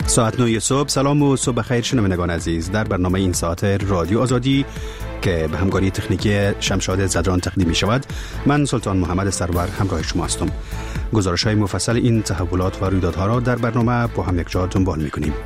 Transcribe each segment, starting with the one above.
ساعت 9 صبح. سلام و صبح بخیر شنوندگان عزیز. در برنامه این ساعت رادیو آزادی که به همکاری تکنیکی شمشاد زدران تقدیم می شود، من سلطان محمد سرور همراه شما هستم. گزارش های مفصل این تحولات و رویدادها را در برنامه با هم یک جا دنبال می کنیم.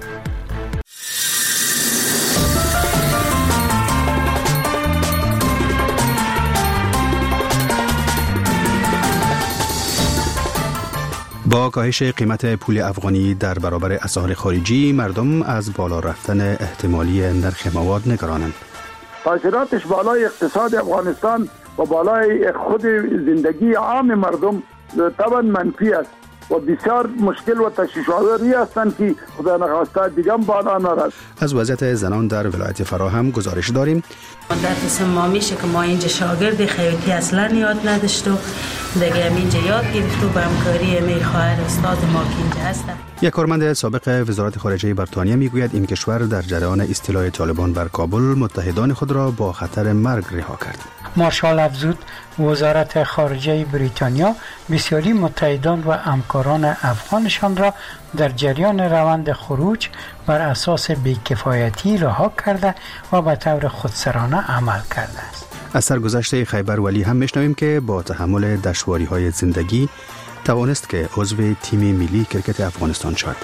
با کاهش قیمت پول افغانی در برابر اسعار خارجی، مردم از بالا رفتن احتمالی نرخ مواد نگرانند. تاثیراتش بالای اقتصاد افغانستان و بالای خود زندگی عام مردم طبعا منفی است و بسیار مشکل و تشویش‌آوری هستند که خدا نخواسته دیگه بالا نرد. از وضعیت زنان در ولایت فرا هم گزارش داریم. در قسم ما میشه که ما اینجا شاگرد خیاطی اصلا یاد نداشت و دیگه اینجا یاد گرفت و به همکاری امیر خواهر استاد ما که اینجا هستن. یک کارمند سابق وزارت خارجه بریتانیا میگوید این کشور در جریان استیلای طالبان بر کابل متحدان خود را با خطر مرگ رها کرد. مارشال افزود وزارت خارجه بریتانیا بسیاری متحدان و همکاران افغانشان را در جریان روند خروج بر اساس بی‌کفایتی رها کرده و به طور خودسرانه عمل کرده است. از سرگذشت خیبر ولی هم میشنویم که با تحمل دشواری‌های زندگی توانست که عضو تیم ملی کرکت افغانستان شد.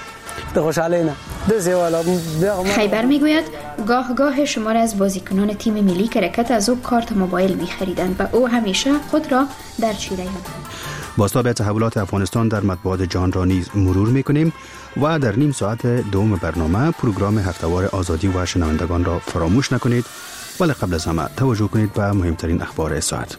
خیبر میگوید گاه شمار از بازیکنان تیم ملی کرکت از او کارت موبایل می‌خریدند و او همیشه خود را در چیره یاد می‌کرد. بازتاب تحولات افغانستان در مطبوعات جهان را نیز مرور می‌کنیم و در نیم ساعت دوم برنامه پروگرام هفته‌وار آزادی و شنوندگان را فراموش نکنید، ولی قبل از همه توجه کنید به مهمترین اخبار ساعت.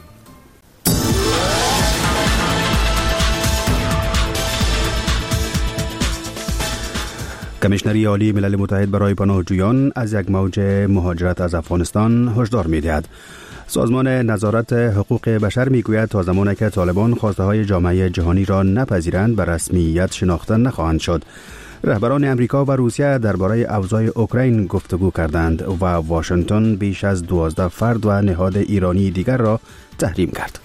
کمیشنری عالی ملل متحد برای پناهجویان از یک موج مهاجرت از افغانستان هشدار می‌دهد. سازمان نظارت حقوق بشر میگوید تا زمانی که طالبان خواسته‌های جامعه جهانی را نپذیرند به رسمیت شناخته نخواهند شد. رهبران امریکا و روسیه درباره اوضاع اوکراین گفتگو کردند و واشنگتن بیش از 12 فرد و نهاد ایرانی دیگر را تحریم کرد.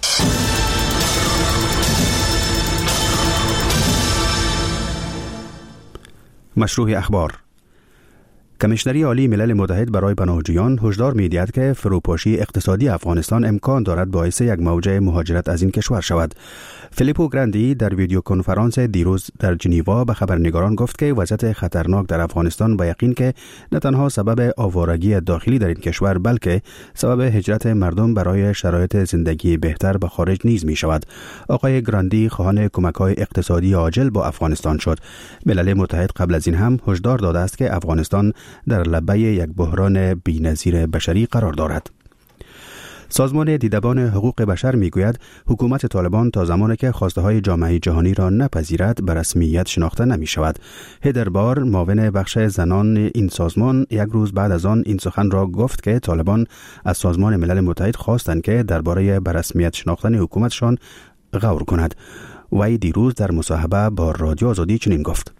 مشروع اخبار. کمیشنری عالی ملل متحد برای پناهجویان هشدار می‌دهد که فروپاشی اقتصادی افغانستان امکان دارد باعث یک موج مهاجرت از این کشور شود. فیلیپو گراندی در ویدیو کنفرانس دیروز در ژنو به خبرنگاران گفت که وضعیت خطرناک در افغانستان به یقین که نه تنها سبب آوارگی داخلی در این کشور بلکه سبب هجرت مردم برای شرایط زندگی بهتر به خارج نیز می شود. آقای گراندی خواهان کمک‌های اقتصادی عاجل با افغانستان شد. ملل متحد قبل از این هم هشدار داده است که افغانستان در لبه یک بحران بی‌نظیر بشری قرار دارد. سازمان دیدبان حقوق بشر میگوید حکومت طالبان تا زمانی که خواسته‌های جامعه جهانی را نپذیرد به رسمیت شناخته نمی شود. هدر بار، معاون بخش زنان این سازمان، یک روز بعد از آن این سخن را گفت که طالبان از سازمان ملل متحد خواستند که درباره به رسمیت شناختن حکومتشان غور کند. وی دیروز در مصاحبه با رادیو آزادی چنین گفت: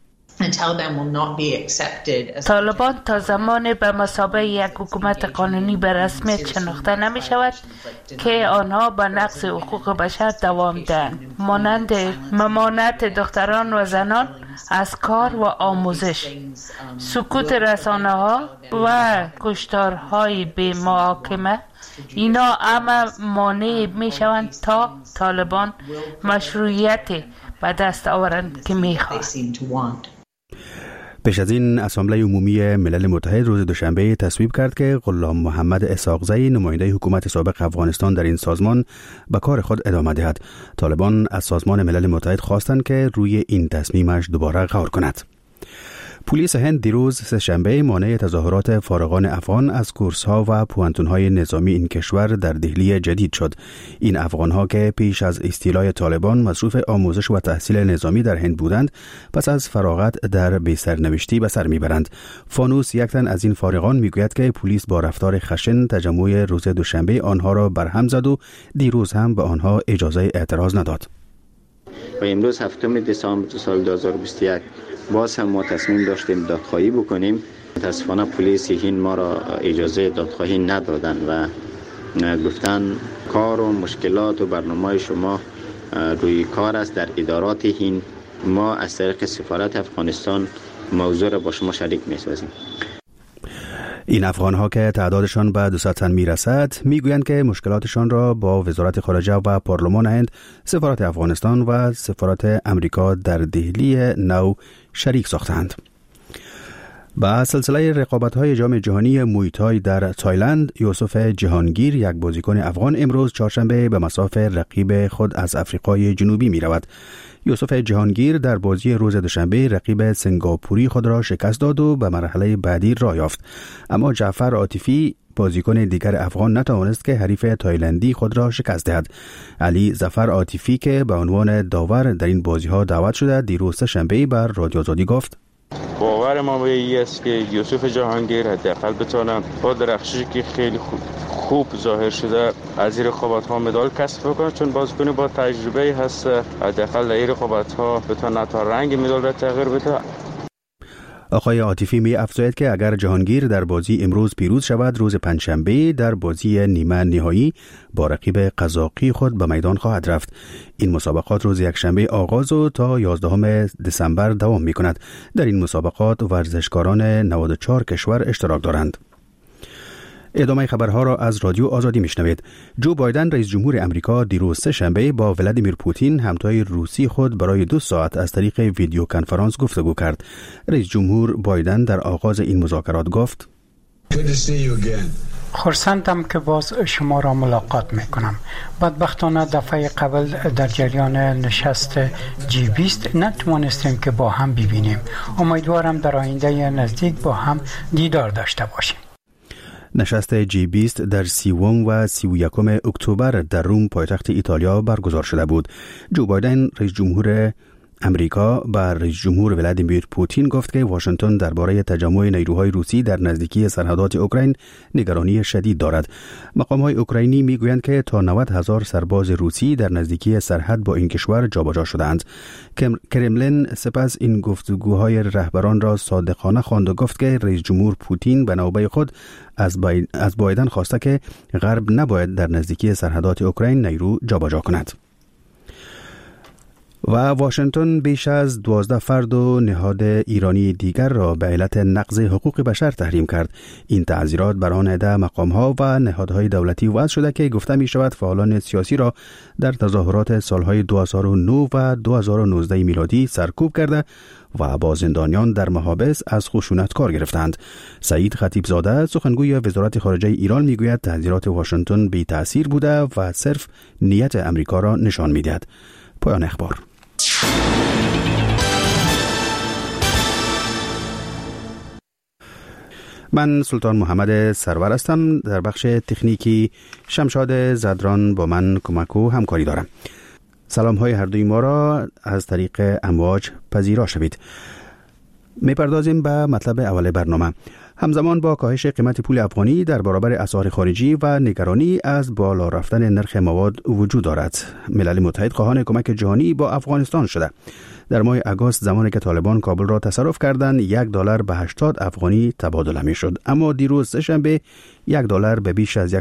طالبان تا زمان به مثابه یک حکومت قانونی به رسمیت شناخته نمی شود که آنها به نقض حقوق بشر دوام دهند، مانند ممانعت دختران و زنان از کار و آموزش، سکوت رسانه ها و کشتارهای بی محاکمه. اینا همه مانع می شوند تا طالبان مشروعیت به دست آورند که می خواهند. پیش از این اسامبله عمومی ملل متحد روز دوشنبه تصویب کرد که غلام محمد اسحاقزی، نماینده حکومت سابق افغانستان در این سازمان، به کار خود ادامه دهد. طالبان از سازمان ملل متحد خواستند که روی این تصمیمش دوباره غور کند. پلیس هند دیروز سه‌شنبه مانع تظاهرات فارغان افغان از کورس‌ها و پوانتون‌های نظامی این کشور در دهلی جدید شد. این افغان‌ها که پیش از استیلای طالبان مصروف آموزش و تحصیل نظامی در هند بودند، پس از فراغت در بی‌سرنوشتی به سر می‌برند. فانوس، یک تن از این فارغان، میگوید که پلیس با رفتار خشن تجمع روز دوشنبه آنها را برهم زد و دیروز هم به آنها اجازه اعتراض نداد. و امروز 7 دسامبر سال 2021 باز هم ما تصمیم داشتیم دادخواهی بکنیم. متاسفانه پلیس هند ما را اجازه دادخواهی ندادن و گفتن کار و مشکلات و برنامه شما روی کار است در ادارات هند. ما از طریق سفارت افغانستان موضوع را با شما شریک می‌سازیم. این افغان‌ها که تعدادشان به 200 تن می‌رسد می‌گویند که مشکلاتشان را با وزارت خارجه و پارلمان هند، سفارت افغانستان و سفارت امریکا در دهلی نو شریک ساختند. با سلسله رقابت‌های جام جهانی مویتای در تایلند، یوسف جهانگیر، یک بازیکن افغان، امروز چهارشنبه به مصاف رقیب خود از آفریقای جنوبی می‌رود. یوسف جهانگیر در بازی روز دوشنبه رقیب سنگاپوری خود را شکست داد و به مرحله بعدی راه یافت. اما جعفر عاطفی، بازیکن دیگر افغان، نتوانست که حریف تایلندی خود را شکست دهد. علی ظفر عاطفی که به عنوان داور در این بازی‌ها دعوت شده، دیروز سه‌شنبه بر رادیو آزادی گفت: باور ما به این است که یوسف جهانگیر حداقل بتونه با درخششی که خیلی خوب ظاهر شده از این رقابت‌ها مدال کسب کنه، چون بازیکن با تجربه هست. حداقل در این رقابت‌ها بتونه تا رنگ مدال را تغییر بده. آقای عاطفی می افزاید که اگر جهانگیر در بازی امروز پیروز شود، روز پنجشنبه در بازی نیمه نهایی با رقیب قزاقی خود به میدان خواهد رفت. این مسابقات روز یکشنبه آغاز و تا 11 دسامبر دوام می کند. در این مسابقات ورزشکاران 94 کشور اشتراک دارند. ادامه خبرها را از رادیو آزادی میشنوید. جو بایدن رئیس جمهور امریکا دیروز سه‌شنبه با ولادیمیر پوتین همتای روسی خود برای 2 ساعت از طریق ویدیو کنفرانس گفتگو کرد. رئیس جمهور بایدن در آغاز این مذاکرات گفت: خرسندم که باز شما را ملاقات میکنم. بدبختانه دفعه قبل در جریان نشست G20 نتوانستیم که با هم ببینیم. امیدوارم در آینده نزدیک با هم دیدار داشته باشیم. نشست G20 در 30 و 31 اکتبر در روم، پایتخت ایتالیا برگزار شده بود. جو بایدن رئیس جمهور امریکا به رئیس جمهور ولادیمیر پوتین گفت که واشنگتن درباره تجمع نیروهای روسی در نزدیکی سرحدات اوکراین نگرانی شدید دارد. مقام‌های اوکراینی میگویند که تا 90,000 سرباز روسی در نزدیکی سرحد با این کشور جابجا شدند. کرملین سپس این گفتگوهای رهبران را صادقانه خواند و گفت که رئیس جمهور پوتین به نوبه خود از بایدن خواسته که غرب نباید در نزدیکی سرحدات اوکراین نیرو جابجا کند. و واشنگتن بیش از 12 فرد و نهاد ایرانی دیگر را به علت نقض حقوق بشر تحریم کرد. این تعزیرات بر آن عده مقام‌ها و نهادهای دولتی وضع شده که گفته می شود فعالان سیاسی را در تظاهرات سالهای 2009 و 2019 میلادی سرکوب کرده و با زندانیان در محابس از خشونت کار گرفتند. سعید خطیبزاده، سخنگوی وزارت خارجه ایران، میگوید تعزیرات واشنگتن بی تأثیر بوده و صرف نیت امریکا را نشان میدهد. پایان اخبار. من سلطان محمد سرور هستم. در بخش تکنیکی شمشاد زدران با من کمک و همکاری دارم. سلام های هر دوی ما را از طریق امواج پذیرا شوید. میپردازیم به مطلب اول برنامه. همزمان با کاهش قیمت پول افغانی در برابر اسعار خارجی و نگرانی از بالا رفتن نرخ مواد وجود دارد. ملل متحد خواهان کمک جهانی با افغانستان شده. در ماه آگوست زمانی که طالبان کابل را تصرف کردند، $1 به 80 افغانی تبادله می شد. اما دیروز سه‌شنبه $1 به بیش از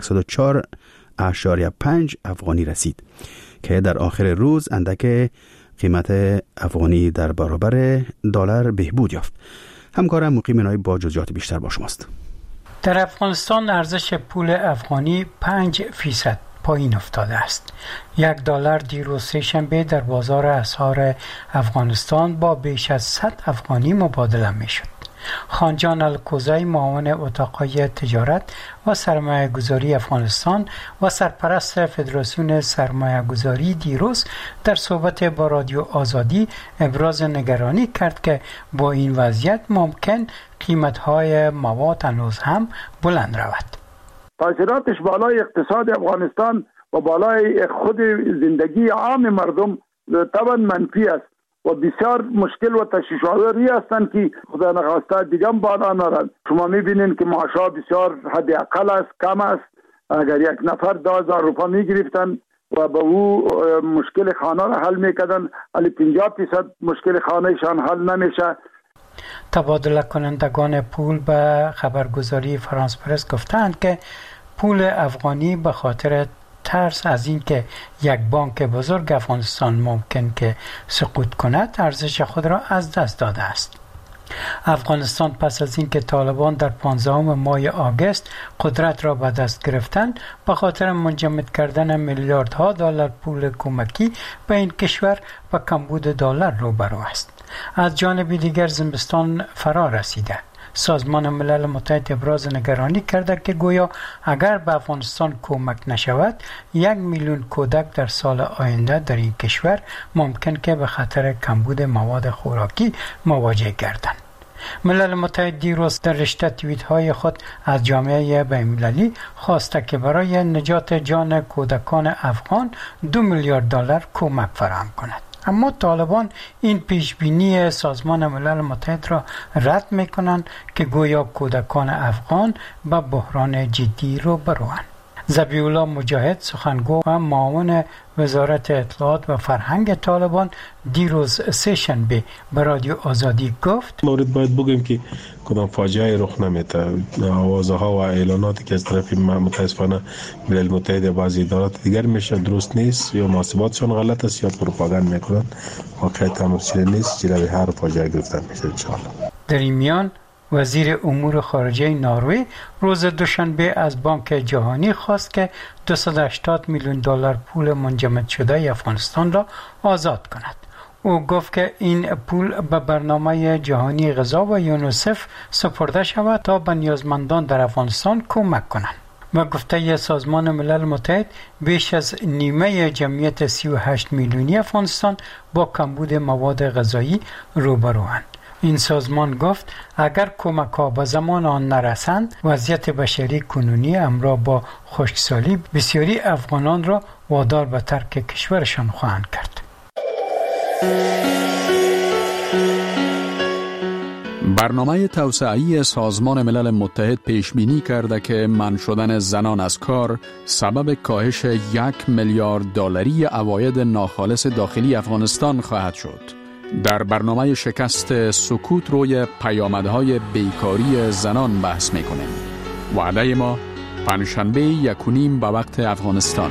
104.5 افغانی رسید که در آخر روز اندک قیمت افغانی در برابر دلار بهبود یافت. همکارم مقیم نایب با جزئیات بیشتر با شماست. در افغانستان ارزش پول افغانی 5% پایین افتاده است. $1 دیروز سه‌شنبه در بازار اسعار افغانستان با بیش از 100 افغانی مبادله می شد. خانجان الکوزی، معاون اتاقهای تجارت و سرمایه گذاری افغانستان و سرپرست فدراسیون سرمایه گذاری، دیروز در صحبت با رادیو آزادی ابراز نگرانی کرد که با این وضعیت ممکن قیمت‌های مواد هنوز هم بلند رود. تاثیراتش بالای اقتصاد افغانستان و بالای خود زندگی عام مردم طبعا منفی است و بسیار مشکل و تشویش‌آوری هستند که خدا نخواسته دیگه بالا نرن. شما می‌بینید که معاشها بسیار حد اقل است، کم است. اگر یک نفر 10,000 روپیه می‌گرفتن و به او مشکل خانه را حل می‌کردن، ولی 50% مشکل خانه‌شان حل نمیشه. تبادله کنندگان پول به خبرگزاری فرانس پرس گفتند که پول افغانی به خاطر ترس از این که یک بانک بزرگ افغانستان ممکن که سقوط کند، ارزش خود را از دست داده است. افغانستان پس از اینکه طالبان در 15 ماه آگوست قدرت را به دست گرفتند به خاطر منجمد کردن میلیاردها دلار پول کمکی به این کشور و کمبود دلار روبرو است. از جانب دیگر زمستان فرا رسیده. سازمان ملل متحد ابراز نگرانی کرده که گویا اگر به افغانستان کمک نشود 1 میلیون کودک در سال آینده در این کشور ممکن که به خطر کمبود مواد خوراکی مواجه گردند. ملل متحد دیروز در رشته توییت های خود از جامعه بین‌المللی خواسته که برای نجات جان کودکان افغان 2 میلیارد دلار کمک فراهم کند. اما طالبان این پیشبینی سازمان ملل متحد را رد می‌کنند که گویا کودکان افغان به بحران جدی روبروند. ذبیح الله مجاهد سخنگو و معاون وزارت اطلاعات و فرهنگ طالبان دیروز سه‌شنبه به رادیو آزادی گفت مورد باید بگویم که کدام فاجعه رخ نمیده. آوازها و اعلاناتی که از طرف متاسفانه ملل متحد بعضی ادارات دیگر میشه درست نیست یا محاسباتشون غلط است یا پروپاگاند میکنن. واقعیت هم چیزی نیست. جلوی هر فاجعه گرفتن میشه ان شاء الله. در این میان وزیر امور خارجه نروژ روز دوشنبه از بانک جهانی خواست که 280 میلیون دلار پول منجمد شده افغانستان را آزاد کند. او گفت که این پول به برنامه جهانی غذا و یونیسف سپرده شود تا به نیازمندان در افغانستان کمک کنند. و گفته سازمان ملل متحد بیش از نیمه جمعیت 38 میلیونی افغانستان با کمبود مواد غذایی روبروند. این سازمان گفت اگر کمک ها به زمان آن نرسند وضعیت بشری کنونی همراه با خشکسالی بسیاری افغانان را وادار به ترک کشورشان خواهند کرد. برنامه توسعه‌ای سازمان ملل متحد پیش بینی کرده که منع شدن زنان از کار سبب کاهش 1 میلیارد دلاری عواید ناخالص داخلی افغانستان خواهد شد. در برنامه شکست سکوت روی پیامدهای بیکاری زنان بحث میکنیم. وعده ما پنجشنبه 1:30 به وقت افغانستان.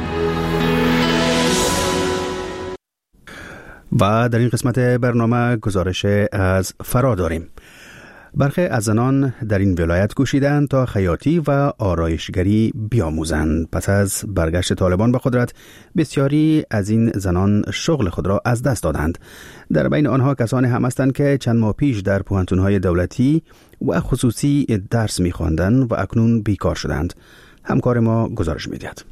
و در این قسمت برنامه گزارش از فرا داریم. برخی از زنان در این ولایت کوشیدند تا خیاطی و آرایشگری بیاموزند. پس از برگشت طالبان به قدرت بسیاری از این زنان شغل خود را از دست دادند. در بین آنها کسانی هم هستند که چند ماه پیش در پوهنتون‌های دولتی و خصوصی درس می‌خواندند و اکنون بیکار شدند. همکار ما گزارش می‌دهد.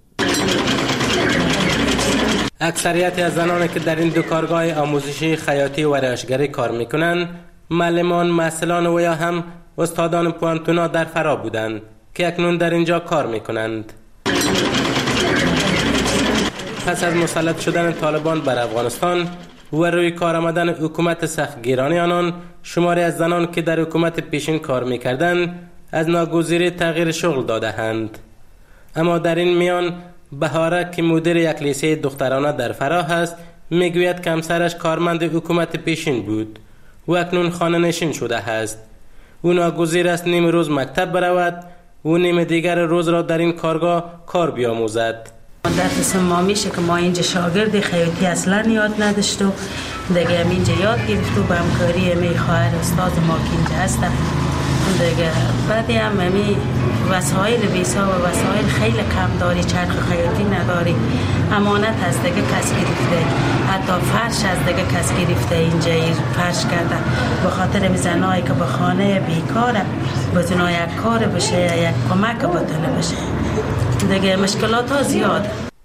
اکثریت از زنانی که در این دو کارگاه آموزشی خیاطی و آرایشگری کار میکنند معلمان، محصلان و یا هم استادان پوهنتون‌ها در فرا بودند که اکنون در اینجا کار میکنند. پس از مسلط شدن طالبان بر افغانستان و روی کار آمدن حکومت سختگیرانه آنان، شماری از زنان که در حکومت پیشین کار میکردند از ناگزیری تغییر شغل داده‌اند. اما در این میان بهاره که مدیر یک لیسه دخترانه در فراه است میگوید که همسرش کارمند حکومت پیشین بود و اکنون خانه نشین شده است. او ناگزیر است نیم روز مکتب برود و نیم دیگر روز را در این کارگاه کار بیاموزد. در قسم ما میشه که ما اینجا شاگرد خیاطی اصلا یاد نداشت و دیگه اینجا یاد گرفت و به همکاری می خواهر استاد ما که اینجا هستم دیگه. بعدی هم وسایل ویسا و وسایل خیلی کم داری، چرخ خیاطی نداری، امانت از دیگه کس گرفته، حتی فرش از دیگه کس گرفته اینجا فرش کرده. به خاطر میزنایی که به خانه بیکاره بزنای یک کار بشه یک کمک بطله بشه دیگه مشکلات ها زیاد.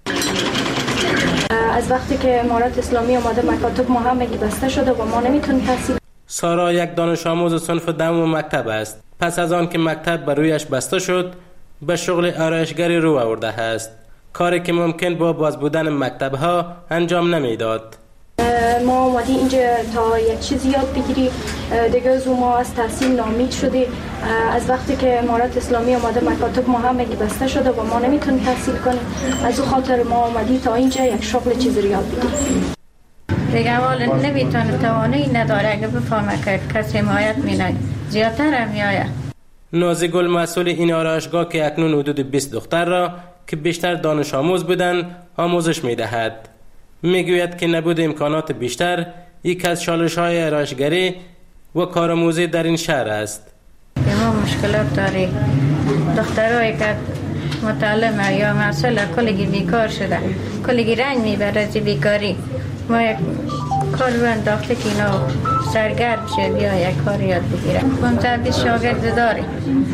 از وقتی که امارت اسلامی آمده مکاتب ما هم بسته شده و ما نمیتونیم تحصیل. سارا یک دانش آموز صنف دهم مکتب است. پس از آن که مکتب بر رویش بسته شد به شغل آرایشگری رو آورده است، کاری که ممکن با باز بودن مکتب ها انجام نمیداد. ما اومدی اینجا تا یک چیز یاد بگیری دیگه از ما از تحصیل ناامید شدی. از وقتی که امارت اسلامی آمده مکاتب ما هم بسته شده و ما نمیتونیم تحصیل کنیم. از اون خاطر ما اومدی تا اینجا یک شغل چیز رو یاد بگیریم. دیگه والا نمیتونه توانایی نداره اگه بفهمه که کسی حمایت مینه زیادتر هم میآید. نازی گل مسئول این آرایشگاه که اکنون حدود 20 دختر را که بیشتر دانش آموز بودند آموزش میدهد. میگوید که نبود امکانات بیشتر یک از چالش‌های آرایشگری و کارآموزی در این شهر است. ما مشکلات داری دخترایی که متعلم یا مسئله کلگی بیکار شده، کلگی رنج میبره از بیکاری. ما یک کار رو انداخته که اینا سرگرم شه بیا یک کار یاد بگیره. 15 شاگرد داریم.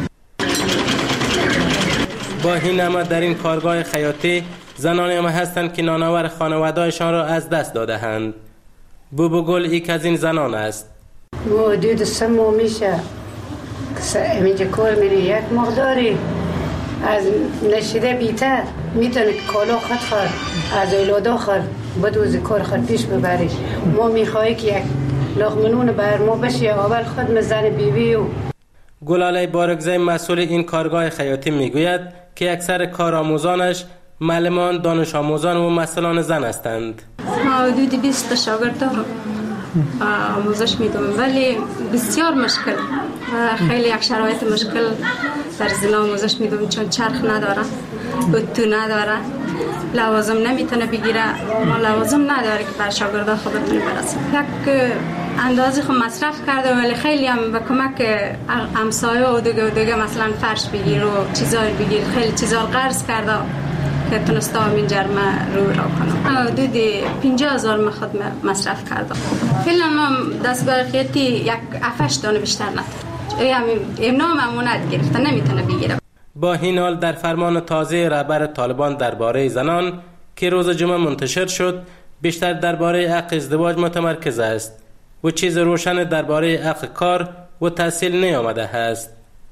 با این همه در این کارگاه خیاطی زنانی هم هستند که نانآور خانواده‌شان را از دست داده‌اند. بوبو گل یک از این زنان است. حدود 3 ماه میشه اینجا کار میری، یک مقداری از نشیده بیتر میتونه کالا خود خور از اولادا خور بدوز کار خود پیش ببری. ما میخواهی که یک لغمنون بر ما بشه اول خود مزن بیوی و گلاله بارگزای مسئول این کارگاه خیاطی میگوید که اکثر کارآموزانش معلمان، دانش آموزان و مسئولان زن هستند. ما حدود 20 شاگرد دارم آموزش میدم، ولی بسیار مشکل و خیلی یک شرایط مشکل در زن آموزش میدم، چون چرخ نداره، اتو نداره، لوازم نمیتونه بگیره. ما لوازم نداره که بر شاگردان خود بتونه برسه. یک اندازه خود مصرف کرده ولی خیلی هم به کمک همسایه و دیگه مثلا فرش بگیر و چیزای بگیر، خیلی چیزا قرض کرده که تونستم این جرمه رو کنم. حدود 50,000 خود مصرف کردم. فعلا ما دستگاه خیاطی یک 7 دانه بیشتر نداره. امنا مامونت گرفته نمیتونه بگیره. با این حال در فرمان تازه رهبر طالبان درباره زنان که روز جمعه منتشر شد بیشتر درباره حق ازدواج متمرکز است و چیز روشن درباره حق کار و تحصیل نیامده است.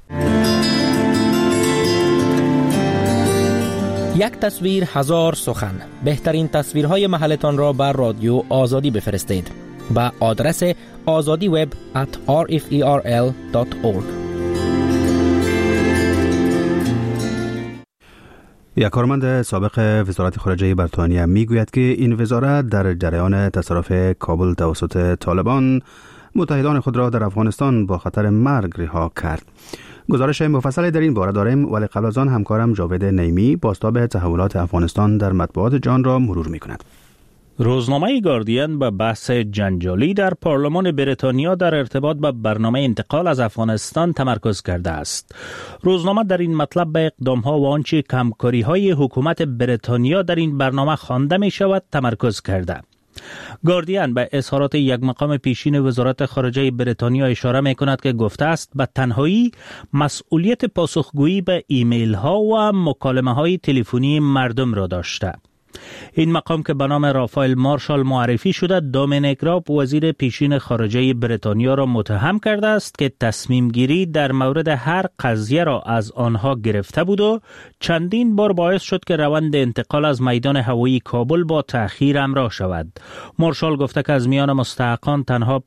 یک تصویر هزار سخن. بهترین تصویرهای محلتان را بر رادیو آزادی بفرستید به آدرس azadiweb@rferl.org. یک کارمند سابق وزارت خارجه بریتانیا میگوید که این وزارت در جریان تصرف کابل توسط طالبان متحدان خود را در افغانستان با خطر مرگ رها کرد. گزارش مفصلی در این باره داریم، ولی قبل از آن همکارم جاوید نیمی بازتاب تحولات افغانستان در مطبوعات جهان را مرور می‌کند. روزنامه گاردین به بحث جنجالی در پارلمان بریتانیا در ارتباط به برنامه انتقال از افغانستان تمرکز کرده است. روزنامه در این مطلب به اقدام‌ها و آنچه کمکاری‌های حکومت بریتانیا در این برنامه خوانده می‌شود تمرکز کرده. گاردین به اظهارات یک مقام پیشین وزارت خارجه بریتانیا اشاره می‌کند که گفته است به تنهایی مسئولیت پاسخگویی به ایمیل ها و مکالمه های تلفنی مردم را داشته. این مقام که به نام رافائل مارشال معرفی شده، دومینیک راب وزیر پیشین خارجه بریتانیا را متهم کرده است که تصمیم گیری در مورد هر قضیه را از آنها گرفته بود و چندین بار باعث شد که روند انتقال از میدان هوایی کابل با تأخیر همراه شود. مارشال گفته که از میان مستحقان تنها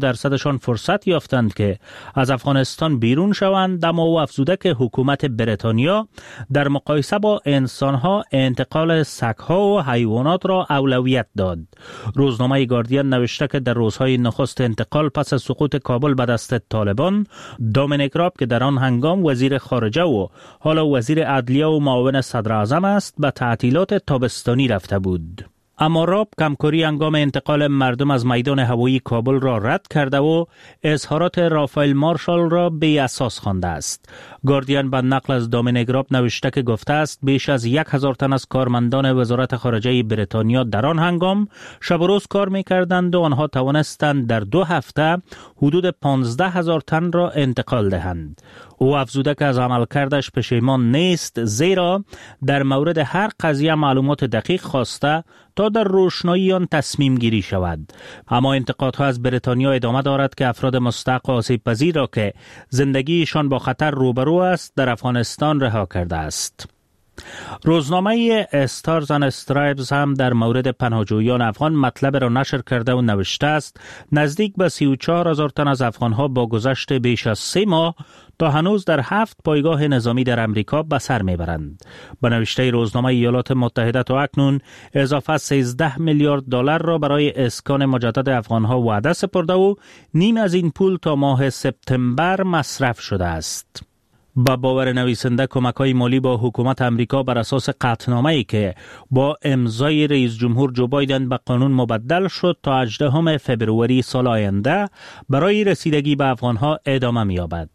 5% فرصت یافتند که از افغانستان بیرون شوند، اما او افزوده که حکومت بریتانیا در مقایسه با انسانها انتقال سگ‌ها و حیوانات را اولویت داد. روزنامه گاردین نوشته که در روزهای نخست انتقال پس از سقوط کابل به دست طالبان، دومینیک راب که در آن هنگام وزیر خارجه و حالا وزیر عدلیه و معاون صدر اعظم است، به تعطیلات تابستانی رفته بود. اما راب کمکاری هنگام انتقال مردم از میدان هوایی کابل را رد کرده و اظهارات رافائل مارشال را بی اساس خوانده است. گاردین به نقل از دومینیک راب نوشته که گفته است بیش از 1,000 تن از کارمندان وزارت خارجه بریتانیا در آن هنگام شب و روز کار می‌کردند و آنها توانستند در 2 هفته حدود 15,000 تن را انتقال دهند. او افزوده که از عملکردش پشیمان نیست، زیرا در مورد هر قضیه معلومات دقیق خواسته تا در روشنایی آن تصمیم گیری شود. اما انتقادها از بریتانیا ادامه دارد که افراد مستحق آسیب پذیر را که زندگیشان با خطر روبرو است در افغانستان رها کرده است. روزنامه استارز اند استرایپز هم در مورد پناهجویان افغان مطلب را نشر کرده و نوشته است نزدیک به 34,000 تن از افغانها با گذشت بیش از 3 ماه تا هنوز در 7 پایگاه نظامی در امریکا به سر میبرند. به نوشته روزنامه ایالات متحده تا اکنون اضافه 13 میلیارد دلار را برای اسکان مجدد افغانها وعده سپرده و نیم از این پول تا ماه سپتامبر مصرف شده است. با باور نویسنده کمک‌های مالی با حکومت امریکا بر اساس قطعنامه‌ای که با امضای رئیس جمهور جو بایدن به قانون مبدل شد تا 18 فوریه سال آینده برای رسیدگی به افغان‌ها ادامه می‌یابد.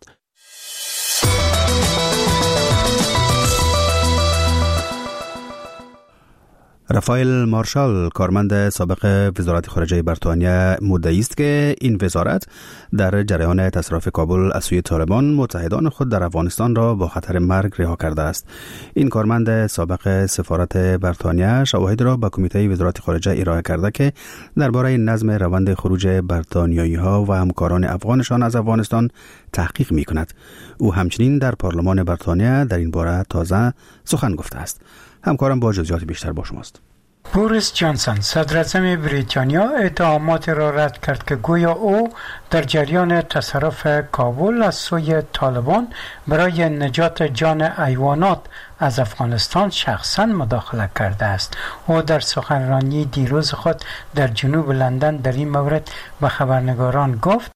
رافائل مارشال کارمند سابق وزارت خارجه بریتانیا مدعی است که این وزارت در جریان تصرف کابل از سوی طالبان متحدان خود در افغانستان را با خطر مرگ رها کرده است. این کارمند سابق سفارت بریتانیا شواهد را به کمیته وزارت خارجه ارائه کرده که درباره نظم روند خروج بریتانیایی‌ها و همکاران افغانشان از افغانستان تحقیق می‌کند. او همچنین در پارلمان بریتانیا در این باره تازه سخن گفته است. همکارم با جزئیات بیشتر با شماست. بوریس جانسون صدراعظم بریتانیا اتهامات را رد کرد که گویا او در جریان تصرف کابل از سوی طالبان برای نجات جان حیوانات از افغانستان شخصا مداخله کرده است. او در سخنرانی دیروز خود در جنوب لندن در این مورد به خبرنگاران گفت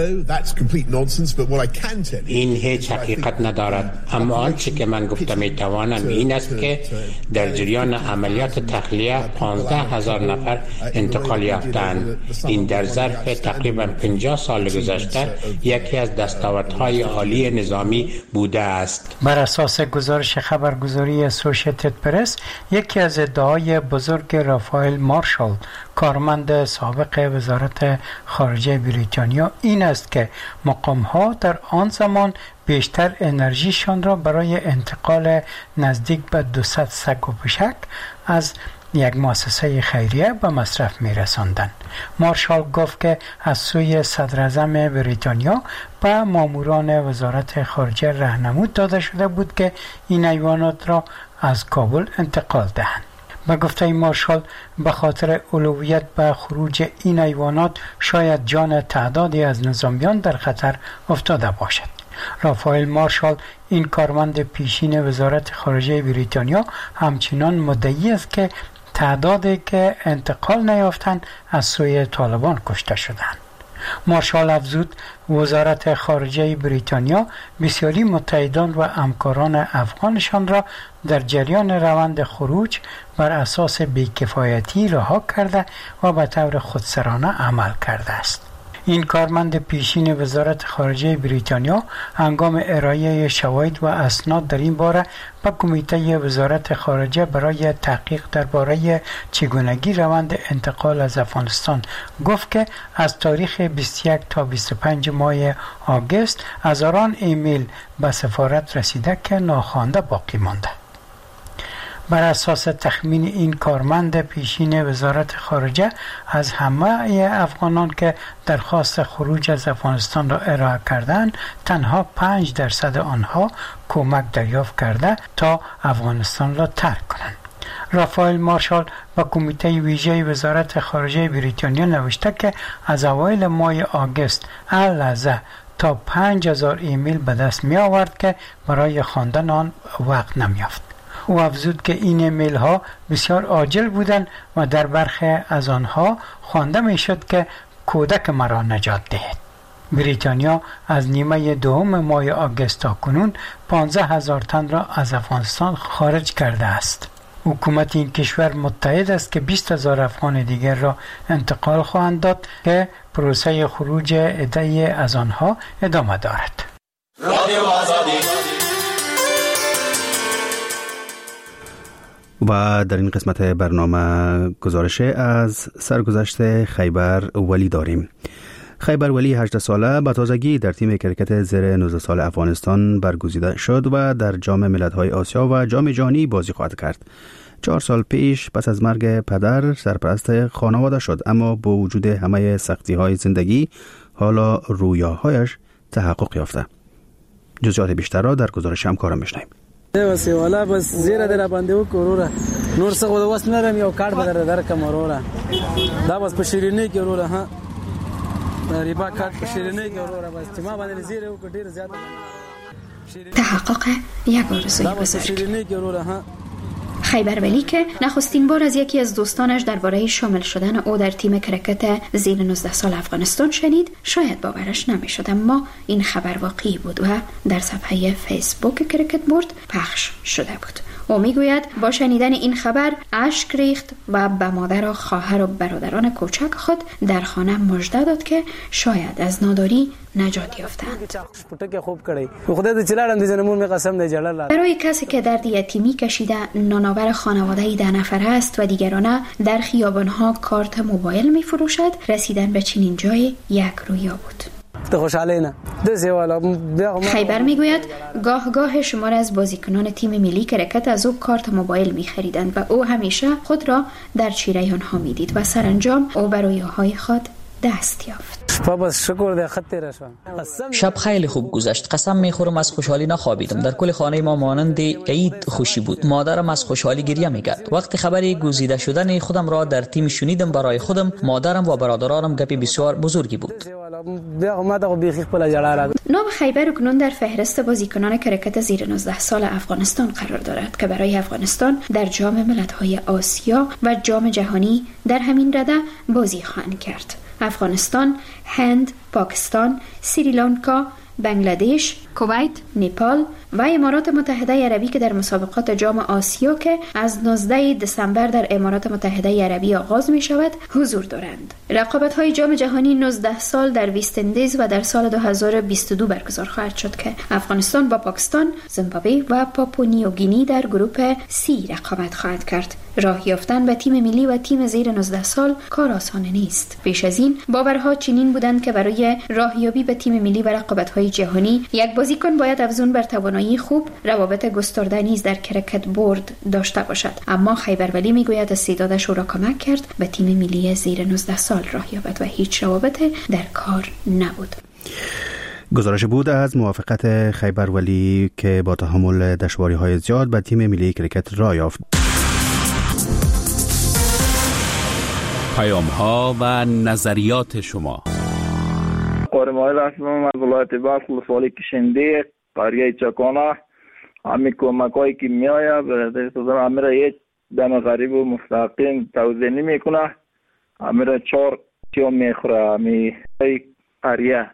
این هیچ حقیقت ندارد، اما آنچه که من گفتم میتوانم این است که در جریان عملیات تخلیه 15,000 نفر انتقال یافتند. این در ظرف تقریبا 50 سال گذشته یکی از دستاوردهای عالی نظامی بوده است. بر اساس گزارش خبرگزاری اسوشییتد پرس، یکی از ادعای بزرگ رافائل مارشال کارمند سابق وزارت خارجه بریتانیا این است که مقام‌ها در آن زمان بیشتر انرژیشان را برای انتقال نزدیک به 200 سگ و پشک از یک مؤسسه خیریه به مصرف می‌رساندند. مارشال گفت که از سوی صدراعظم بریتانیا به ماموران وزارت خارجه راهنمود داده شده بود که این حیوانات را از کابل انتقال دهند. به گفته مارشال به خاطر اولویت به خروج این حیوانات شاید جان تعدادی از نظامیان در خطر افتاده باشد. رافائل مارشال این کارمند پیشین وزارت خارجه بریتانیا همچنان مدعی است که تعدادی که انتقال نیافتند از سوی طالبان کشته شدند. مارشال افزود وزارت خارجه بریتانیا بسیاری متحدان و همکاران افغانشان را در جریان روند خروج بر اساس بی‌کفایتی رها کرده و به طور خودسرانه عمل کرده است. این کارمند پیشین وزارت خارجه بریتانیا هنگام ارائه شواهد و اسناد در این باره به کمیته وزارت خارجه برای تحقیق درباره چگونگی روند انتقال از افغانستان گفت که از تاریخ 21 تا 25 ماه آگوست هزاران ایمیل به سفارت رسیده که ناخوانده باقی مانده. بر اساس تخمین این کارمند پیشین وزارت خارجه از همه افغانان که درخواست خروج از افغانستان را ارائه کردند تنها 5% آنها کمک دریافت کرده تا افغانستان را ترک کنند. رافائل مارشال با کمیته ویژه وزارت خارجه بریتانیا نوشته که از اوایل ماه آگوست لحظه تا 5000 ایمیل به دست می آورد که برای خواندن آن وقت نمیافت. او افزود که این ایمیل ها بسیار عاجل بودند و در برخی از آنها خوانده می شد که کودک مرا نجات دهید. بریتانیا از نیمه دوم ماه آگوست تا کنون 15,000 تن را از افغانستان خارج کرده است. حکومت این کشور متحد است که 20,000 افغان دیگر را انتقال خواهند داد که پروسه خروج عده‌ای از آنها ادامه دارد. و در این قسمت برنامه گزارش از سرگذشت خیبر ولی داریم. خیبر ولی 18 ساله به تازگی در تیم کرکت زیر 19 سال افغانستان برگزیده شد و در جام ملت‌های آسیا و جام جهانی بازی خواهد کرد. 4 سال پیش پس از مرگ پدر سرپرست خانواده شد، اما با وجود همه سختی‌های زندگی حالا رویاهایش تحقق یافته. جزئیات بیشتر را در گزارش همکارم می‌شنویم. وسی والا بس زیره در باندې وکړوره نور څه غو واس نه رم یو کارت بدر درکم وروره دا بس په شیرینی کې وروره ها ریبا کارت په شیرینی کې وروره بس چې ما باندې زیره وکړ ډیر زیات تحقق یک آرزوی بزرگ. خیبرولی که نخستین بار از یکی از دوستانش درباره شامل شدن او در تیم کرکت زیر 19 سال افغانستان شنید، شاید باورش نمیشد، اما این خبر واقعی بود و در صفحه فیسبوک کرکت بورد پخش شده بود. او میگوید با شنیدن این خبر اشک ریخت و به مادر و خواهر و برادران کوچک خود در خانه مژده داد که شاید از ناداری نجات یافتند. برای کسی که درد یتیمی کشیده نانآور خانواده‌ای 10 نفره است و دیگرانه در خیابان‌ها کارت موبایل می‌فروشد، رسیدن به چنین جایی یک رویا بود. خیبر میگوید گاه شمار از بازیکنان تیم ملی کرکت از او کارت موبایل می‌خریدند و او همیشه خود را در چیره آنها می‌دید و سرانجام او بر رویاهای خود دست یافت. شب خیلی خوب گذشت. قسم میخورم از خوشحالی نخوابیدم. در کل خانه ما مانند عید خوشی بود. مادرم از خوشحالی گریه میکرد. وقتی خبر گزیده شدن خودم را در تیم شنیدم، برای خودم، مادرم و برادرانم گپی بسیار بزرگی بود. نام خیبر اکنون در فهرست بازیکنان کرکت زیر 19 سال افغانستان قرار دارد که برای افغانستان در جام ملت‌های آسیا و جام جهانی در همین رده بازی خواهند کرد. افغانستان، هند، پاکستان، سریلانکا، بنگلادش، کویت، نپال و امارات متحده عربی که در مسابقات جام آسیا که از 19 دسامبر در امارات متحده عربی آغاز می شود حضور دارند. رقابت‌های جام جهانی 19 سال در وست اندیز و در سال 2022 برگزار خواهد شد که افغانستان با پاکستان، زیمبابوه و پاپو نیوگینی در گروه C رقابت خواهد کرد. راه یافتن به تیم ملی و تیم زیر 19 سال کار آسان نیست. پیش از این باورها چنین بودند که برای راهیابی به تیم ملی و رقابت‌های جهانی یک بازیکن باید افزون بر توانایی خوب، روابط گسترده نیز در کرکت بورد داشته باشد. اما خیبرولی میگوید استعدادش او را کمک کرد به تیم ملی زیر 19 سال راه یابد و هیچ روابط در کار نبود. گزارش بود از موافقت خیبرولی که با تحمل دشواری‌های زیاد به تیم ملی کرکت راه یافت. پیام‌ها و نظریات شما. قرمای رسمم از ولایت بلخ ولسوالی کشنده قریه چکانه. همین کمکایی که میآید برای صدر همه را یک دم غریب و مستقیم توضیح نمیکنه. همه را 4 کیلو میخوره همین قریه.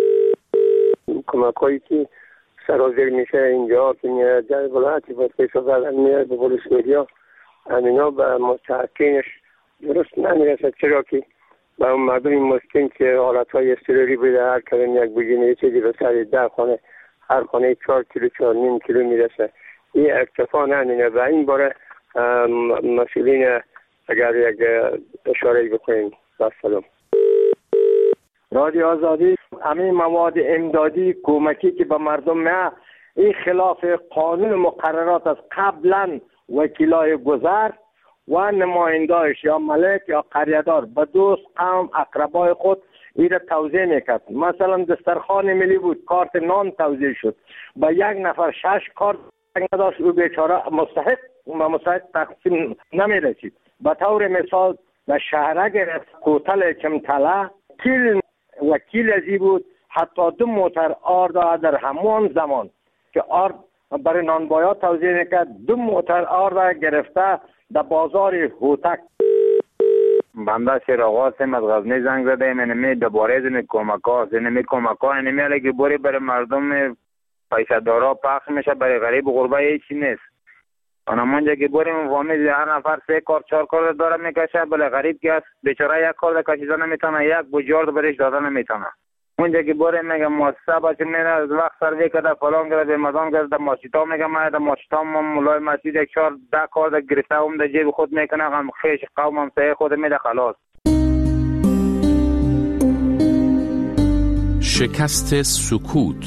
کمکایی که سرازیر میشه اینجا که میاد در ولایت بلخ صدر میاد به پلیس میدیا همینا به مستحقینش درست نمیرسد، چرا که با اون مردم مسکین که حالتهای اضطراری بوده هر کدوم یک بجینه چیزی به سر 10 خانه، هر خانه 4 کیلو 4.5 کیلو میرسه. این اکتفا نمینه و این باره مسئولین اگر یک اشاره بکنیم. سلام. رادیو آزادی، همین مواد امدادی کمکی که به مردم نه، این خلاف قانون مقررات از قبلا وکیلای گذر و نمایندهش یا ملک یا قریه‌دار به دوست قوم اقربای خود ایره توزیع میکرد. مثلا دسترخوان ملی بود، کارت نان توزیع شد، با یک نفر 6 کارت نداشت، او بیچاره مستحق تقسیم نمیرسید. به طور مثال به شهرک کوتل کمتله وکیل ازی بود، حتی 2 موتر آرد در همون زمان که آرد برای نانبایا توزیع میکرد، 2 موتر آرد گرفته در بازار هوتک. بنده شیراغ هستم از غزنی زنگ زده ایم. اینمی دوباره از این کمک ها اینمی علیه بوری برای مردم پیسه دارا پخش میشه، برای غریب و غربه هیچی نیست. اونمانجا که بوریم فامیل هر نفر 3 کار 4 کار داره میکشه، بله غریب که هست بیچاره یک کار کشیده نمیتونه، یک بجارد برش داده نمیتونه. اونجا که بوریم میگه مؤسسه بچه میره از وقت سروی کرده فلان کرده مدام کرده ماشیتا میگه من در ماشیتا مولای مسجد 1 4 10 کار گرفته هم در جیب خود میکنه، هم خیش قوم هم سایه خود میده خلاص. شکست سکوت.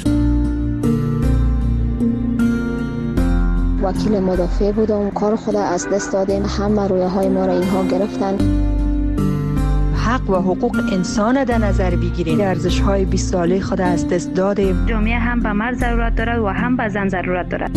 وکیل مدافع بودم، کار خود از دست دادیم، همه رویاهای ما را اینها گرفتن. حق و حقوق انسان در نظر بگیریم، ارزش‌های 20 ساله خود از دست دادیم. جامعه هم به مرد ضرورت دارد و هم به زن ضرورت دارد.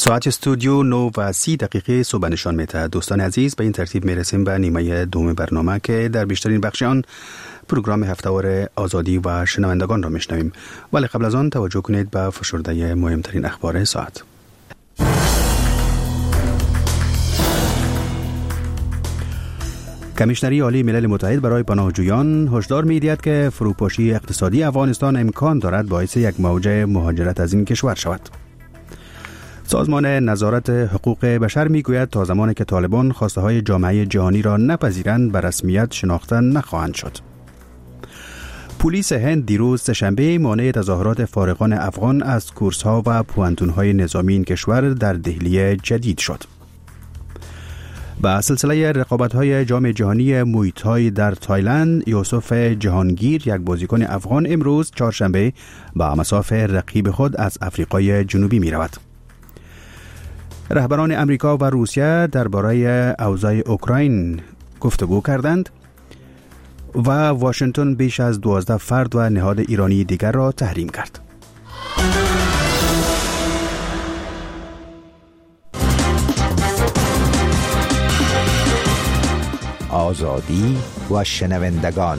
ساعت استودیو 9:30 صبح نشان میده. دوستان عزیز، به این ترتیب میرسیم به نیمه دوم برنامه که در بیشترین بخش آن پروگرام هفته‌وار آزادی و شنوندگان را میشنویم. ولی قبل از آن توجه کنید به فشرده مهمترین اخبار ساعت. کمیشنری عالی ملل متحد برای پناهجویان هشدار می‌دهد که فروپاشی اقتصادی افغانستان امکان دارد باعث یک موج مهاجرت از این کشور شود. سازمان نظارت حقوق بشر میگوید تا زمانی که طالبان خواسته های جامعه جهانی را نپذیرند به رسمیت شناخته نخواهند شد. پلیس هند دیروز سه‌شنبه مانع تظاهرات فارغان افغان از کورس ها و پوانتون های نظامی این کشور در دهلی جدید شد. با سلسله رقابت‌های جام جهانی موی تای در تایلند، یوسف جهانگیر یک بازیکن افغان امروز چهارشنبه با مصاف رقیب خود از آفریقای جنوبی می‌رود. رهبران امریکا و روسیه درباره اوضاع اوکراین گفتگو کردند و واشنگتن بیش از 12 فرد و نهاد ایرانی دیگر را تحریم کرد. آزادی و شنوندگان.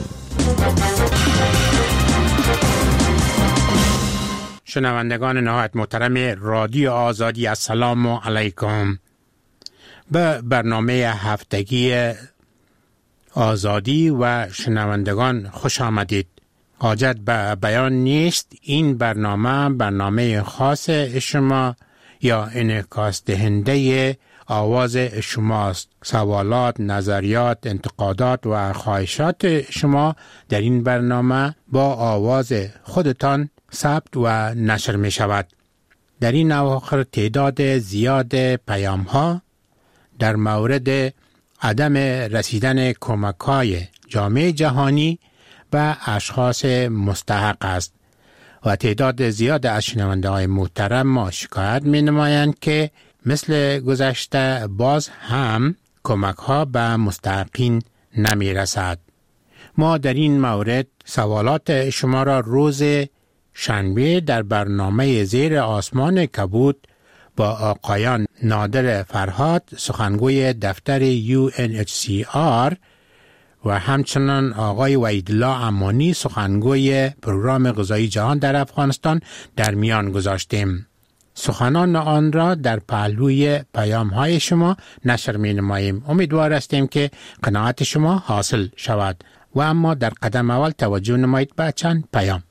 شنوندگان نهایت محترم رادیو آزادی، السلام علیکم. به برنامه هفتگی آزادی و شنوندگان خوش آمدید. حاجت به بیان نیست این برنامه خاص شما یا انعکاس دهنده آواز شماست. سوالات، نظریات، انتقادات و خواهشات شما در این برنامه با آواز خودتان ثبت و نشر می شود. در این اواخر تعداد زیاد پیام ها در مورد عدم رسیدن کمک‌های جامعه جهانی به اشخاص مستحق است و تعداد زیاد از شنونده‌های محترم ما شکایت می نمایند که مثل گذشته باز هم کمک‌ها به مستحقین نمی رسد. ما در این مورد سوالات شما را روز شنبه در برنامه زیر آسمان کبود با آقایان نادر فرهاد سخنگوی دفتر UNHCR و همچنان آقای وحیدالله امانی سخنگوی پروگرام غذایی جهان در افغانستان در میان گذاشتیم. سخنان آن را در پهلوی پیام‌های شما نشر می‌نماییم. امیدوار هستیم که قناعت شما حاصل شود. و اما در قدم اول توجه نمایید به چند پیام.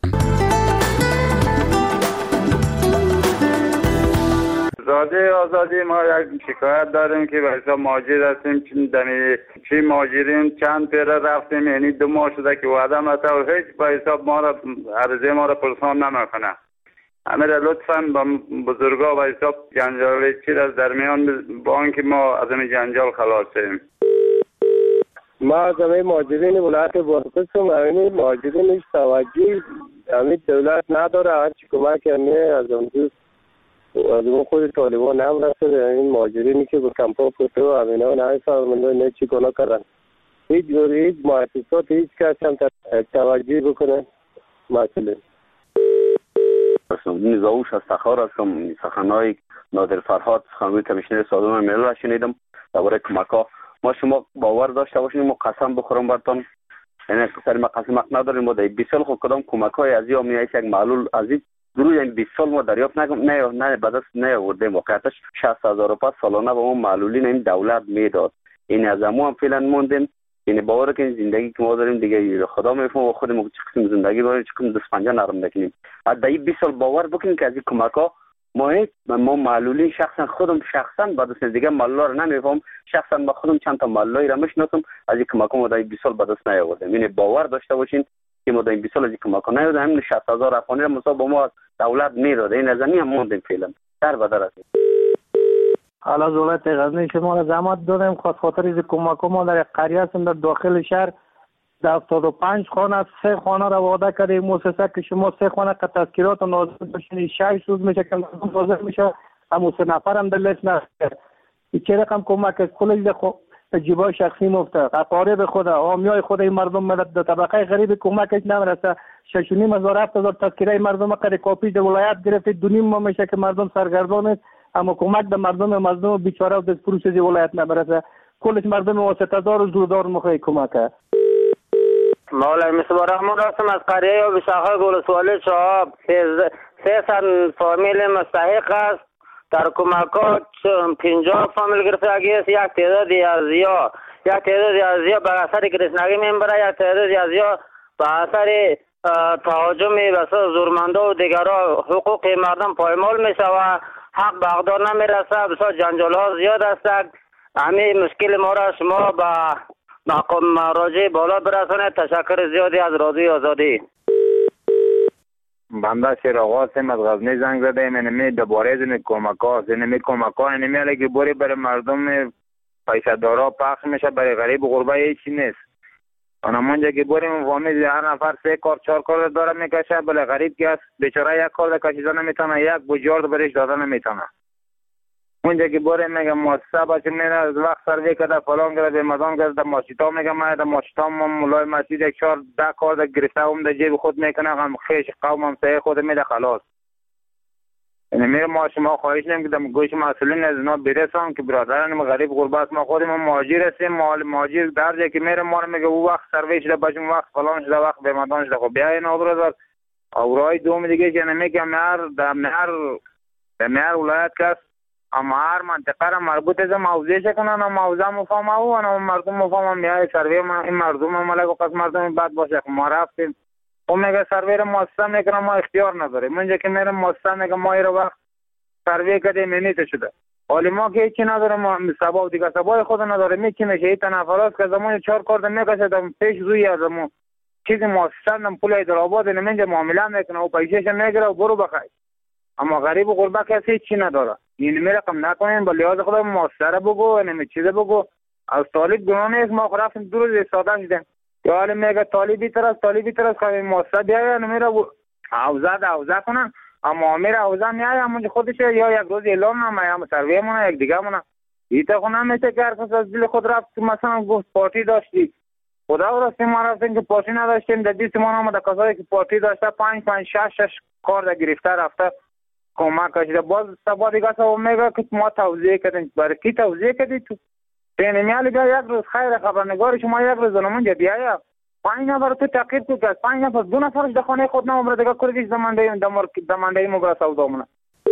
آزادی ما یک شکایت داریم که به حساب مهاجر هستیم. چی مهاجرین چند پیره رفتیم، یعنی 2 ماه شده که وعده متا و هیچ به حساب ما را عرضه ما را پرسان نمیکنه. امیر لطفاً با بزرگا و حساب جنجال چی از درمیان با آنکه ما از این جنجال خلاص شیم. ما از همه مهاجرین ولایت بادغیس هم همین مهاجرینش توجه همین دولت نداره. هرچی کمک همیه از اون خود طالبان هم رسده. این مهاجرینی که به کمپا پوته و همین ها نه فرمانده نه چی کنه کردن. هیچ مؤسسات هیچ کس هم توجه بکنه مسئله. نیزاوش از تخار هستم. سخنهای نادر فرهاد سخنگوی کمیشنر سازمان ملل را شنیدم درباره کمک‌ها. ما شما باور داشته باشید ما قسم بخورم براتون، یعنی سر ما قسم نداریم. ما در 20 سال خود کدام کمک‌های از یا میایست یک معلول از این درو یعنی 20 سال ما دریافت نه بعد از نیاوردیم. واقعیتش 60000 روپیه سالانه به ما معلولین این دولت میداد. این از ما هم فعلا موندیم. یعنی باور کنید زندگی که ما داریم دیگه خدا میفهمه و خودمون چه قسم زندگی داریم چه قسم دست پنجه نرم نکنیم. از در 20 سال باور بکنید که از این کمک‌ها ما معلولین خودم شخصا بعد از دیگه معلولا رو نمیفهم. شخصا با خودم چند تا معلولای را میشناسم از این کمک‌ها ما در 20 سال بعد از نیاوردیم. یعنی باور داشته باشین که ما در 20 سال از این کمک‌ها نیاوردیم. همین 60000 افغانی را مصاب با ما دولت میداد. این از هم موندیم فعلا در بدر است. حالا دولت غزنی شما را زحمت دادیم خاطر از کمک‌ها ما در قریه هستیم در داخل شهر 75 خانه از 3 خانه را وعده کرده مؤسسه که شما 3 خانه که تذکیرات و نازل باشین 6 روز میشه که نازل میشه اما 3 نفر هم در لیست نست. این چه رقم کمک از کل جیبای شخصی مفته اقارب خود عامیای خود این مردم ملت در طبقه غریب کمکش نمیرسه. 6,500 7,000 تذکیره مردم قره کاپی در ولایت گرفته 2.5 ماه میشه که مردم سرگردان است. اما کمک به مردم مظلوم بیچاره و دستفروش از ولایت نبرسه. کلش مردم واسطه‌دار و زوردار مخوای کمکه. مولای مصباح رحمان هستم از قریه و بشاخه ولسوالی چهاب. 300 فامیل مستحق است. در کمکات 50 فامیل گرفتگی است. یک تعدادی از یا به اثر گرسنگی میبره، یک تعدادی از یا به اثر تهاجم بسیار زورمندا و دیگرها حقوق مردم پایمال میشه و حق به اقدار نمیرسه. بسیار جنجال ها زیاد است. همین مشکل ما را شما به مقام مراجع بالا برسانید. تشکر زیادی از رادیو آزادی. بنده شیراغ هستم از غزنی زنگ زده ایم. اینمی دوباره از این کمک ها اینمی علی که بوری برای مردم پیسه دارا پخش میشه، برای غریب و غربه هیچی نیست. اونجا که بوریم فامیل هر نفر 3 کار 4 کار داره میکشه، بله غریب که است بیچاره یک کار کشیدن نمیتونه، یک بجارد برش دادن نمیتونه. اونجا که بوریم میگه مؤسسه باشه میره از وقت سروی کرده فلان کرده به مدان کرده ماشیتا میگه من در ماشیتا مولای مسجد 1 4 10 کار گرفته هم در جیب خود میکنه، هم خیش قوم هم سه خود میده خلاص. یعنی میره ما شما خواهش نمیم که در گوش مسئولین از اینا برسان که برادران غریب غربت ما خودمون مهاجر هستیم. مهاجر در جایی که میره ما رو میگه او وقت سروی شده باشیم وقت فلان شده وقت به مدان شده. خب بیاین آبرازار اورای دوم دیگه که نمیگه مهر ولایت کس اما هر منطقه را مربوط از موضوعش کنن و موضوع مفهمه او و مردم مفهمه میای سروی این مردم ملک و قسم مردم بد باشه. ما رفتیم و میگه سروی را مؤسسه میکنه ما اختیار نداریم. منجا که میرم مؤسسه میگه ما این وقت سروی کردیم اینیت شده. حالی ما که هیچی نداریم سبا و دیگه سبای خود نداریم میچی میشه این تنفراست که زمان 4 کارده میکشه دم پیش روی از زمان چیزی مؤسسه دم پول ایدرآباد منجا معامله میکنه و پیشش میگیره و برو بخیر. اما غریب و غربه کسی هیچی نداره. این رقم نکنین با لحاظ خود مؤسسه را بگو اینمی چیزه بگو. از طالب گناه نیست ما رفتیم 2 روز استاده شدیم یا حالی میگه طالبی تر از که مؤسسه بیایه نمیره حوزه کنن اما امیر حوزه میایه همونجا خودش یا یک روز اعلام نمه یا سرویه مونه یک دیگه مونه ایتا خونه میشه که هر کس از دل خود رفت مثلا گفت پارتی داشتی خدا راستی ما رفتیم که پارتی نداشتیم در دیست ما نامده کسایی که پارتی داشته 5 6 کار در گرفته رفته کمک کشیده. باز سبا دیگه سبا میگه که ما توضیح کردیم. برای کی توضیح کردی تو؟ میالی بیا یک روز خیر خبرنگار شما یک روز منجا بیایه 5 نفر تو تقیید تو که 5 نفر 2 نفرش در خانه خود نمبر دیگه کردیش دمانده مبرا سودا مونه.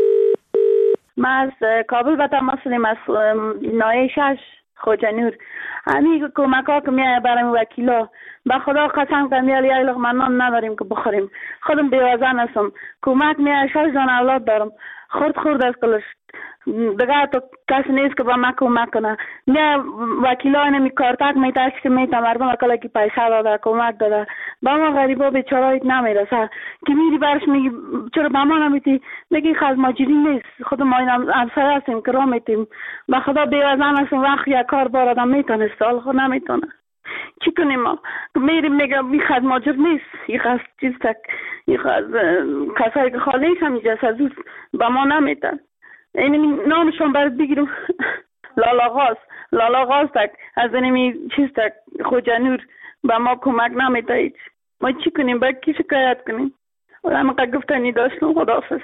ما از کابل به تماس داریم از نایه 6 خوجنور. همین کمک ها که میایه برای وکیلا به خدا قسم کنم یه لقمه نان نداریم که بخوریم. خودم بیوازن هستم. کمک میایه 6 جان اولاد دارم. خورد از کلش دیگه تو کسی نیست که با ما کمک کنه. نه وکیلا اینمی کارتک میتاش که میتا مردم اکلا که پیسه داده کمک داده با ما غریبا بیچاره نمیرسه که میری برش میگی چرا با ما نمیتی میگی خدماجری نیست خود ما این افسر هستیم که را میتیم به خدا بیوزن هستیم وقت یک کار بار آدم میتونه سال خود نمیتونه چی کنیم ما میریم میگم بی خدماجر نیست یک از چیز تک یک از کسایی که خالیش هم اینجاست از با ما نمیتن این نامشون برد بگیرم لالا غاز تک از اینمی چیز تک خوجنور به ما کمک نمیده هیچ ما چی کنیم باید کی شکایت کنیم همه که گفتنی داشتم خداحافظ.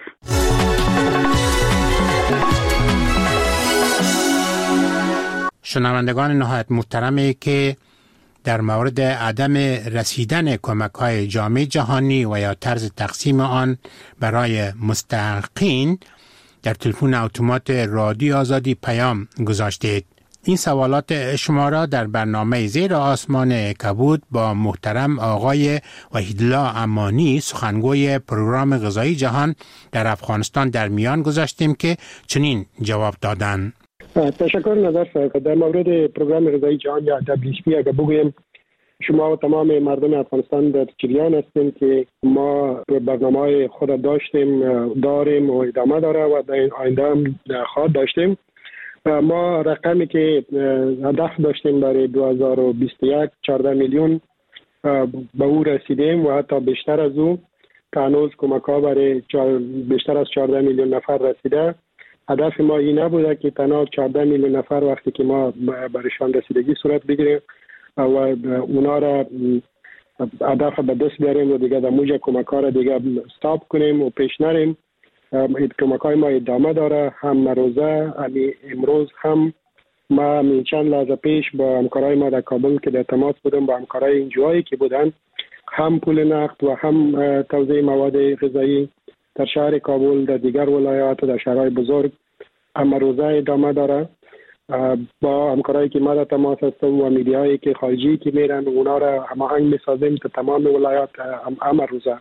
شنوندگان نهایت محترمی که در مورد عدم رسیدن کمک‌های جامعه جهانی و یا طرز تقسیم آن برای مستحقین در تلفن اتومات رادیو آزادی پیام گذاشتید. این سوالات شما را در برنامه زیر آسمان کبود با محترم آقای وحیدالله امانی سخنگوی پروگرام غذایی جهان در افغانستان در میان گذاشتیم که چنین جواب دادند. تشکر نظر صاحب. در مورد پروگرام غذایی جهان یا WFP اگر بگویم شما و تمام مردم افغانستان در جریان هستیم که ما برنامه خود داریم و ادامه داره و در آینده هم خواهد داشتیم. ما رقمی که هدف داشتیم برای 2021 14 میلیون به او رسیدیم و حتی بیشتر از او که هنوز کمک ها برای بیشتر از 14 میلیون نفر رسیده. هدف ما این نبوده که تنها 14 میلیون نفر وقتی که ما برایشان رسیدگی صورت بگیریم و اونا را هدف به دست بیاریم و دیگه در موجه کمک ها را دیگه استاپ کنیم و پیش نریم. کمک‌های ما ادامه داره. هم روزه امروز هم ما چند لحظه پیش با همکارای ما در کابل که در تماس بودم با همکارای اینجایی که بودن، هم پول نقد و هم توزیع مواد غذایی در شهر کابل، در دیگر ولایات و در شهرهای بزرگ هم روزه ادامه داره. با همکارایی که ما در تماس هستم و میدیایی که خارجی که میرن اونا را هماهنگ میسازیم تا تمام ولایات هم روزه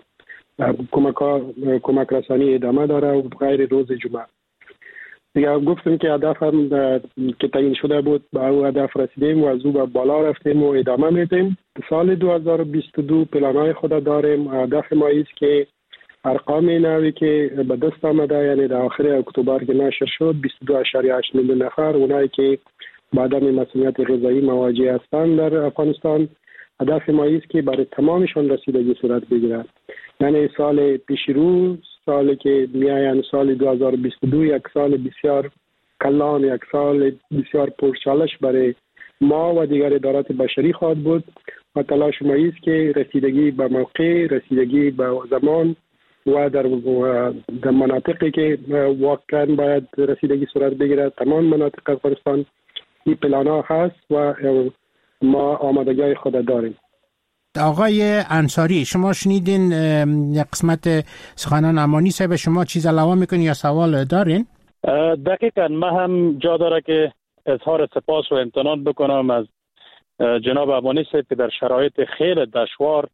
کمک رسانی ادامه داره و غیر روز جمعه. دیگه گفتم که هدف هم که تعیین شده بود به او هدف رسیدیم و از او به بالا رفتیم و ادامه میدیم. سال 2022 پلانهای خود داریم. هدف ما است که ارقام نوی که به دست آمده، یعنی در آخر اکتبر که نشر شد 22.8 میلیون نفر اونایی که با عدم مسئولیت غذایی مواجه هستند در افغانستان، هدف ما است که برای تمامشان رسیدگی صورت بگیرد. یعنی سال پیش رو، سالی که میاین سال 2022 یک سال بسیار کلان، یک سال بسیار پرچالش برای ما و دیگر ادارات بشری خواهد بود و تلاش ما است که رسیدگی به موقع، رسیدگی به زمان و در مناطقی که واقعا باید رسیدگی صورت بگیرد، تمام مناطق افغانستان این پلان ها هست و ما آمادگی خود داریم. آقای انصاری، شما شنیدین یک قسمت سخنان امانی صاحب، شما چیز علاوه میکنین یا سوال دارین؟ دقیقاً ما هم جا داره که اظهار سپاس و امتنان بکنم از جناب امانی صاحب که در شرایط خیلی دشوار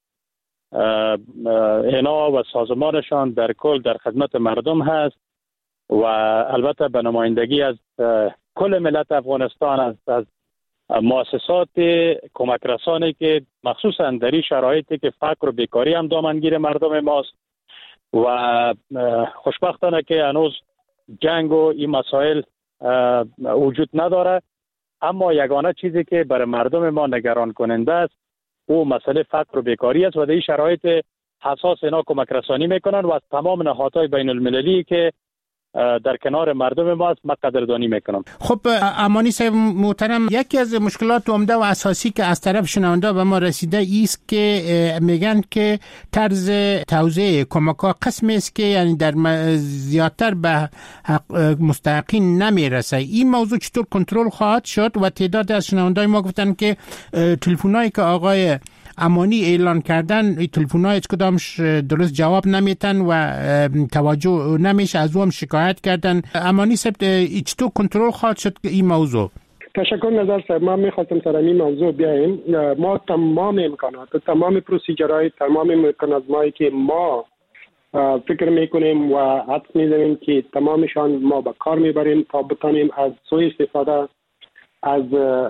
اینا و سازمانشان در کل در خدمت مردم هست و البته به نمایندگی از کل ملت افغانستان، از مؤسسات کمک رسانی که مخصوصا در این شرایطی که فقر و بیکاری هم دامنگیر مردم ماست و خوشبختانه که هنوز جنگ و این مسائل وجود نداره، اما یگانه چیزی که برای مردم ما نگران کننده است او مسئله فقر و بیکاری است و در این شرایط حساس اینا کمک رسانی میکنن و از تمام نهادهای بین المللی که در کنار مردم ما است ما قدردانی میکنم. خب امانی صاحب محترم، یکی از مشکلات عمده و اساسی که از طرف شنونده به ما رسیده است که میگن که طرز توزیع کمک‌ها قسمی است که یعنی در زیادتر به مستحقین نمیرسه. این موضوع چطور کنترل خواهد شد؟ و تعداد از شنوندای ما گفتن که تلفن‌هایی که آقای امانی اعلان کردن، تلفن‌ها هیچ کدامش درست جواب نمیتن و توجه نمیشه، از اون شکایت کردن. امانی صاحب چطور کنترل خواهد شد این موضوع؟ تشکر نظر صاحب، ما میخواستم سر این موضوع بیاییم. ما تمام امکانات، تمام پروسیجرهای، تمام مکانیزمایی که ما فکر میکنیم و حدس میزنیم که تمامشان ما به کار میبریم تا بتانیم از سوء استفاده از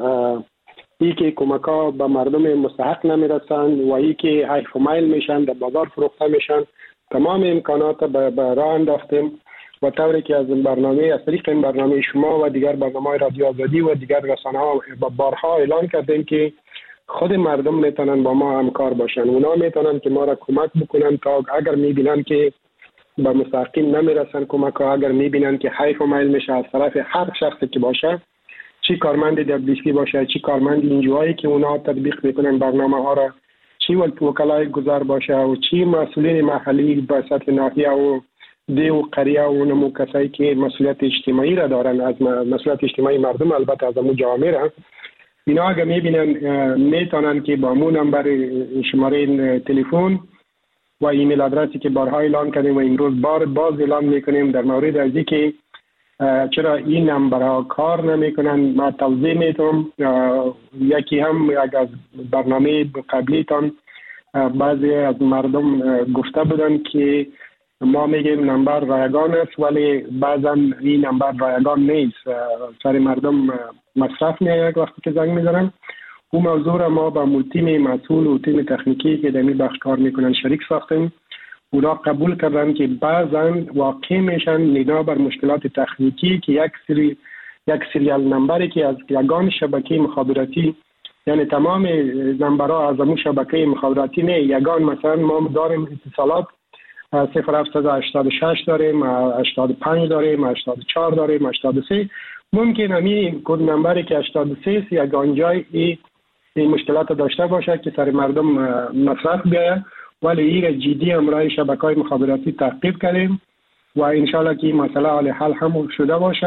ای که کمک ها به مردم مستحق نمیرسند و ای که حیف و میل میشن، در بازار فروخته میشن، تمام امکانات به راه انداختیم و طوری که از این برنامه، از طریق این برنامه شما و دیگر برنامه رادیو آزادی و دیگر رسانه ها بارها اعلان کردیم که خود مردم میتونن با ما همکار باشن. اونا میتونن که ما را کمک بکنن تا اگر میبینن که به مستحقین نمیرسن کمک ها، اگر میبینن که حیف و میل میشه از طرف هر شخصی که باشه، چی کارمند دبلیسی باشه، چی کارمند اینجوهایی که اونا تطبیق میکنن برنامه ها را، چی وکلای گذار باشه و چی مسئولین محلی به سطح ناحیه و دی و قریه و اونمو کسایی که مسئولیت اجتماعی را دارن، از مسئولیت اجتماعی مردم، البته از امو جامعه را، اینا اگر میبینن میتونن که با مو نمبر شماره تلفن و ایمیل آدرسی که بارها اعلان کردیم و امروز باز اعلان میکنیم در مورد از اینکه چرا این نمبرها کار نمیکنن، ما توضیح میتونم. یکی هم یک از برنامه قبلیتان بعضی از مردم گفته بودن که ما میگیم نمبر رایگان است ولی بعضا این نمبر رایگان نیست، سر مردم مصرف میاد وقتی که زنگ میزنن. اون موضوع را ما با تیم مسئول و تیم تکنیکی که در این بخش کار میکنن شریک ساختیم. اونا قبول کردن که بعضا واقع میشن بنا بر مشکلات تکنیکی که یک سریال نمبری که از یگان شبکه مخابراتی، یعنی تمام نمبرها از همون شبکه مخابراتی نه، یگان مثلا ما داریم اتصالات 0786 داریم، 85 داریم، 84 داریم، 83. ممکن همین کد نمبری که 83 یگان جای این مشکلات داشته باشه که سر مردم مصرف بیاید، ولی این جدی امرای شبکه‌های مخابراتی تعقیب کردیم و انشالله که این مسئله حل هم شده باشه.